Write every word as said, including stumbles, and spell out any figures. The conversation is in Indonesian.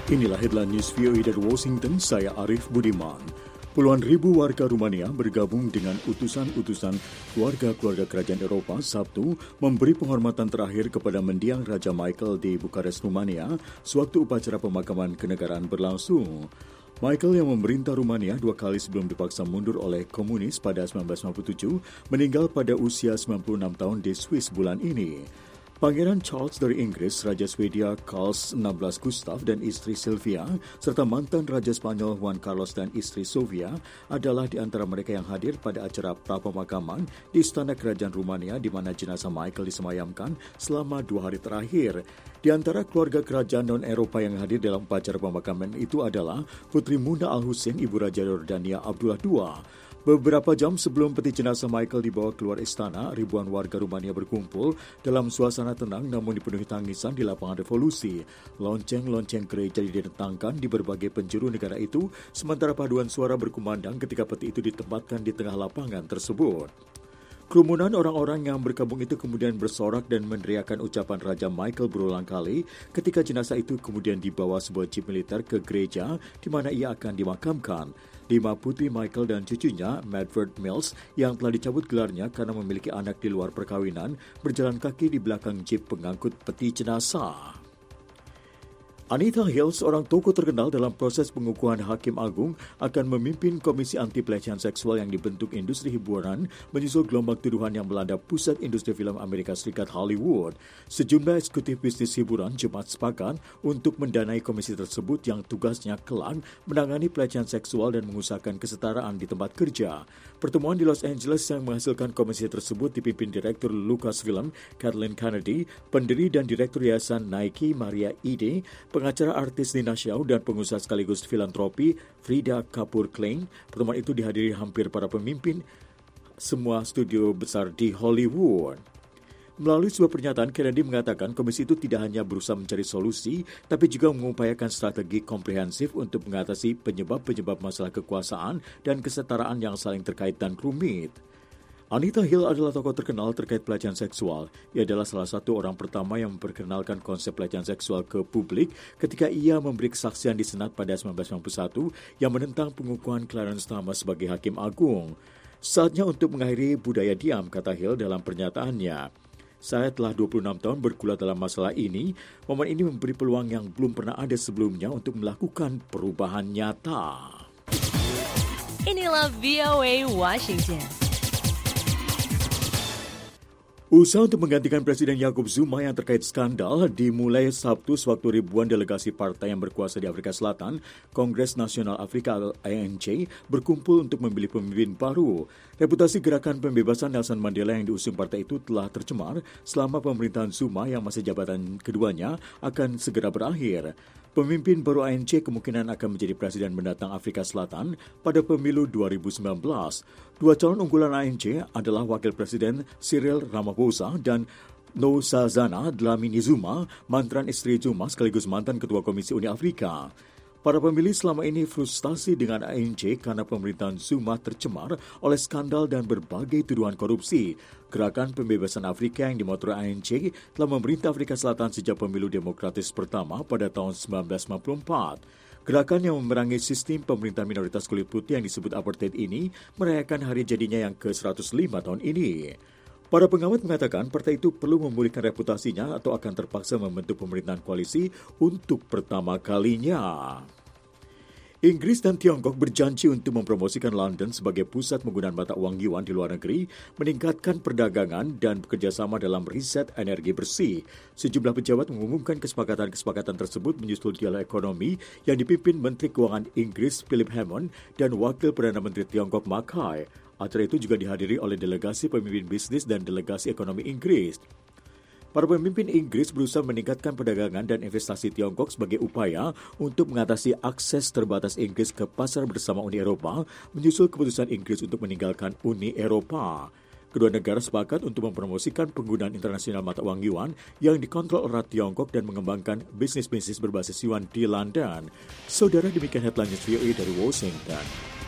Inilah headline news V O A dari Washington, saya Arif Budiman. Puluhan ribu warga Rumania bergabung dengan utusan-utusan keluarga-keluarga kerajaan Eropa Sabtu memberi penghormatan terakhir kepada mendiang Raja Michael di Bukares, Rumania, sewaktu upacara pemakaman kenegaraan berlangsung. Michael yang memerintah Rumania dua kali sebelum dipaksa mundur oleh komunis pada seribu sembilan ratus sembilan puluh tujuh meninggal pada usia sembilan puluh enam tahun di Swiss bulan ini. Pangeran Charles dari Inggris, Raja Swedia Carl enam belas Gustav dan istri Sylvia, serta mantan Raja Spanyol Juan Carlos dan istri Sofia adalah di antara mereka yang hadir pada acara prapemakaman di Istana Kerajaan Rumania di mana jenazah Michael disemayamkan selama dua hari terakhir. Di antara keluarga kerajaan non-Eropa yang hadir dalam upacara pemakaman itu adalah Putri Muna Al-Hussein, Ibu Raja Yordania Abdullah kedua. Beberapa jam sebelum peti jenazah Michael dibawa keluar istana, ribuan warga Rumania berkumpul dalam suasana tenang namun dipenuhi tangisan di lapangan Revolusi. Lonceng-lonceng gereja didentangkan di berbagai penjuru negara itu, sementara paduan suara berkumandang ketika peti itu ditempatkan di tengah lapangan tersebut. Kerumunan orang-orang yang berkabung itu kemudian bersorak dan meneriakkan ucapan Raja Michael berulang kali ketika jenazah itu kemudian dibawa sebuah jeep militer ke gereja di mana ia akan dimakamkan. Lima putri Michael dan cucunya, Medford Mills, yang telah dicabut gelarnya karena memiliki anak di luar perkawinan, berjalan kaki di belakang jeep pengangkut peti jenazah. Anita Hill, seorang tokoh terkenal dalam proses pengukuhan Hakim Agung, akan memimpin Komisi Anti Pelecehan Seksual yang dibentuk industri hiburan menyusul gelombang tuduhan yang melanda pusat industri film Amerika Serikat Hollywood. Sejumlah eksekutif bisnis hiburan Jumat sepakat untuk mendanai komisi tersebut yang tugasnya kelak menangani pelecehan seksual dan mengusahakan kesetaraan di tempat kerja. Pertemuan di Los Angeles yang menghasilkan komisi tersebut dipimpin Direktur Lucasfilm Kathleen Kennedy, pendiri dan Direktur Yayasan Nike Maria Ide, pengacara artis Nina Shaw dan pengusaha sekaligus filantropi Frida Kapoor Klein. Pertemuan itu dihadiri hampir para pemimpin semua studio besar di Hollywood. Melalui sebuah pernyataan, Kennedy mengatakan komisi itu tidak hanya berusaha mencari solusi, tapi juga mengupayakan strategi komprehensif untuk mengatasi penyebab-penyebab masalah kekuasaan dan kesetaraan yang saling terkait dan rumit. Anita Hill adalah tokoh terkenal terkait pelecehan seksual. Ia adalah salah satu orang pertama yang memperkenalkan konsep pelecehan seksual ke publik ketika ia memberi kesaksian di Senat pada seribu sembilan ratus sembilan puluh satu yang menentang pengukuhan Clarence Thomas sebagai Hakim Agung. Saatnya untuk mengakhiri budaya diam, kata Hill dalam pernyataannya. Saya telah dua puluh enam tahun bergulat dalam masalah ini. Momen ini memberi peluang yang belum pernah ada sebelumnya untuk melakukan perubahan nyata. Inilah V O A Washington. Usaha untuk menggantikan Presiden Jacob Zuma yang terkait skandal dimulai Sabtu sewaktu ribuan delegasi partai yang berkuasa di Afrika Selatan, Kongres Nasional Afrika atau A N C, berkumpul untuk memilih pemimpin baru. Reputasi gerakan pembebasan Nelson Mandela yang diusung partai itu telah tercemar selama pemerintahan Zuma yang masa jabatan keduanya akan segera berakhir. Pemimpin baru A N C kemungkinan akan menjadi presiden mendatang Afrika Selatan pada pemilu dua ribu sembilan belas. Dua calon unggulan A N C adalah Wakil Presiden Cyril Ramaphosa dan Nkosazana Dlamini Zuma, mantan istri Zuma sekaligus mantan Ketua Komisi Uni Afrika. Para pemilih selama ini frustasi dengan A N C karena pemerintahan Zuma tercemar oleh skandal dan berbagai tuduhan korupsi. Gerakan Pembebasan Afrika yang dimotori A N C telah memerintah Afrika Selatan sejak pemilu demokratis pertama pada tahun seribu sembilan ratus sembilan puluh empat. Gerakan yang memerangi sistem pemerintah minoritas kulit putih yang disebut apartheid ini merayakan hari jadinya yang ke seratus lima tahun ini. Para pengamat mengatakan partai itu perlu memulihkan reputasinya atau akan terpaksa membentuk pemerintahan koalisi untuk pertama kalinya. Inggris dan Tiongkok berjanji untuk mempromosikan London sebagai pusat penggunaan mata uang yuan di luar negeri, meningkatkan perdagangan dan bekerjasama dalam riset energi bersih. Sejumlah pejabat mengumumkan kesepakatan-kesepakatan tersebut menyusul dialog ekonomi yang dipimpin Menteri Keuangan Inggris Philip Hammond dan Wakil Perdana Menteri Tiongkok Mark Hai. Acara itu juga dihadiri oleh delegasi pemimpin bisnis dan delegasi ekonomi Inggris. Para pemimpin Inggris berusaha meningkatkan perdagangan dan investasi Tiongkok sebagai upaya untuk mengatasi akses terbatas Inggris ke pasar bersama Uni Eropa, menyusul keputusan Inggris untuk meninggalkan Uni Eropa. Kedua negara sepakat untuk mempromosikan penggunaan internasional mata uang yuan yang dikontrol erat Tiongkok dan mengembangkan bisnis-bisnis berbasis yuan di London. Saudara, demikian headline news V O A dari Washington.